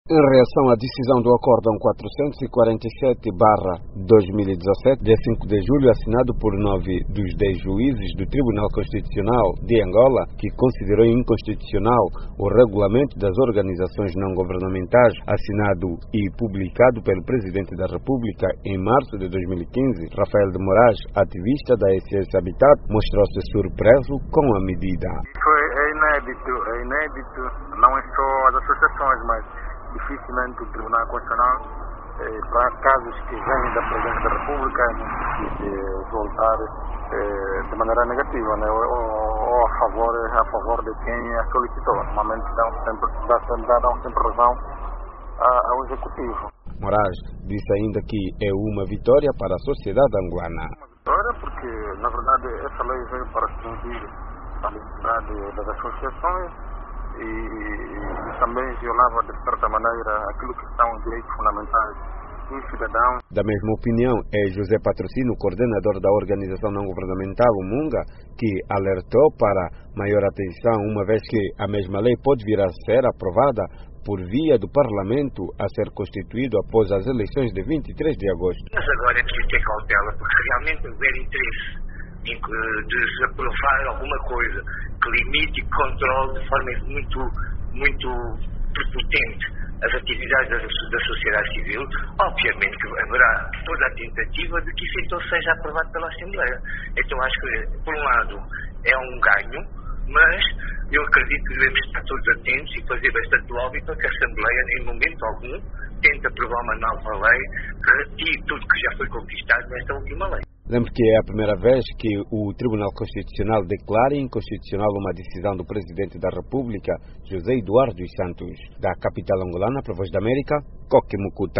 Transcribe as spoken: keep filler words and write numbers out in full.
Em reação à decisão do Acórdão quatrocentos e quarenta e sete barra dois mil e dezassete, dia cinco de julho, assinado por nove dos dez juízes do Tribunal Constitucional de Angola, que considerou inconstitucional o regulamento das organizações não governamentais, assinado e publicado pelo Presidente da República em março de dois mil e quinze, Rafael de Moraes, ativista da S S Habitat, mostrou-se surpreso com a medida. Foi, é inédito, é inédito, não é só as associações, mas dificilmente o Tribunal Constitucional, eh, para casos que vêm da Presidência da República, de voltar eh, de maneira negativa, né? ou, ou a, favor, a favor de quem a solicitou. Normalmente dão sempre, dá, dão sempre razão a, ao Executivo. Moraes disse ainda que é uma vitória para a sociedade angolana. Uma vitória porque, na verdade, essa lei veio para restringir a liberdade das associações e, e também violava, de certa maneira, aquilo que são os direitos fundamentais do cidadão. Da mesma opinião é José Patrocínio, coordenador da organização não governamental Munga, que alertou para maior atenção, uma vez que a mesma lei pode vir a ser aprovada por via do Parlamento a ser constituído após as eleições de vinte e três de agosto. Mas agora é preciso ter cautela, porque realmente houver interesse de se aprovar alguma coisa que limite e controle de forma muito, muito prepotente as atividades da, da sociedade civil, obviamente que haverá toda a tentativa de que isso então seja aprovado pela Assembleia. Então acho que, por um lado, é um ganho, mas eu acredito que devemos estar todos atentos e fazer bastante lobby para que a Assembleia, em momento algum, tente aprovar uma nova lei que retire tudo que já foi conquistado nesta última lei. Lembro que é a primeira vez que o Tribunal Constitucional declara inconstitucional uma decisão do Presidente da República, José Eduardo dos Santos. Da capital angolana, para a Voz da América, Coque Mucuta.